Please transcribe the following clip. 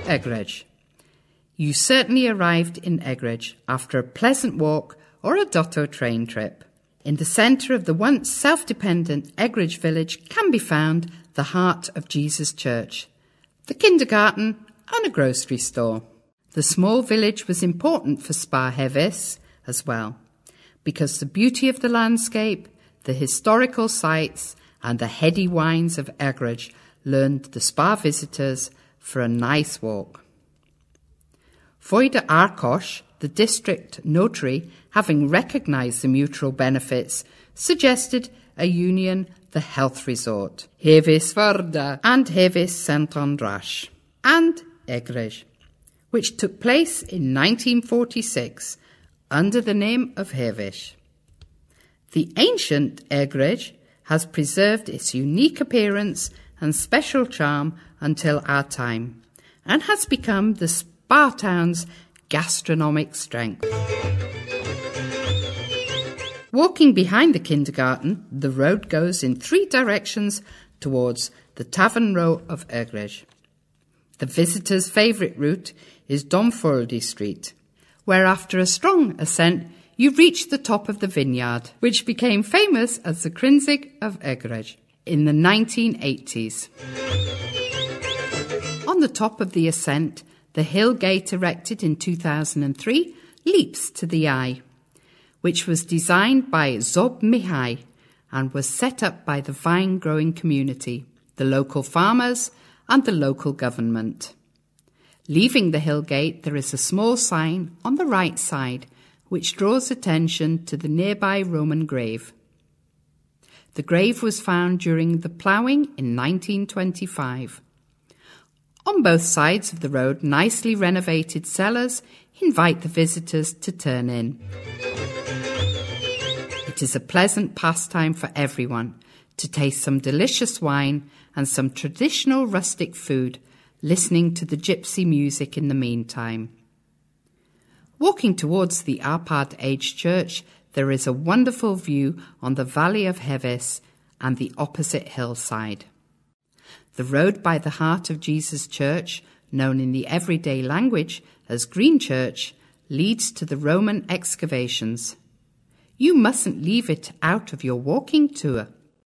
Eggeridge. You certainly arrived in Eggeridge after a pleasant walk or a Dotto train trip. In the centre of the once self-dependent Eggeridge village can be found the Heart of Jesus Church, the kindergarten and a grocery store. The small village was important for Spa Hevis as well, because the beauty of the landscape, the historical sites and the heady wines of Eggeridge lured the Spa visitors for a nice walk. Voida Arkosh, the district notary, having recognised the mutual benefits, suggested a union, the health resort, Hevisvarda and Hevis Saint-András, and Eggeridge, which took place in 1946 under the name of Hevis. The ancient Eggeridge has preserved its unique appearance and special charm until our time, and has become the Spa town's gastronomic strength. Walking behind the kindergarten, the road goes in 3 directions towards the Tavern Row of Eggeridge. The visitor's favourite route is Domfoldi Street, where after a strong ascent you reach the top of the vineyard, which became famous as the Krinzig of Eggeridge in the 1980s. On the top of the ascent, the hill gate erected in 2003 leaps to the eye, which was designed by Zob Mihai and was set up by the vine-growing community, the local farmers and the local government. Leaving the hill gate, there is a small sign on the right side which draws attention to the nearby Roman grave. The grave was found during the ploughing in 1925. On both sides of the road, nicely renovated cellars invite the visitors to turn in. It is a pleasant pastime for everyone to taste some delicious wine and some traditional rustic food, listening to the gypsy music in the meantime. Walking towards the Arpad Age Church, there is a wonderful view on the Valley of Hevis and the opposite hillside. The road by the Heart of Jesus Church, known in the everyday language as Green Church, leads to the Roman excavations. You mustn't leave it out of your walking tour.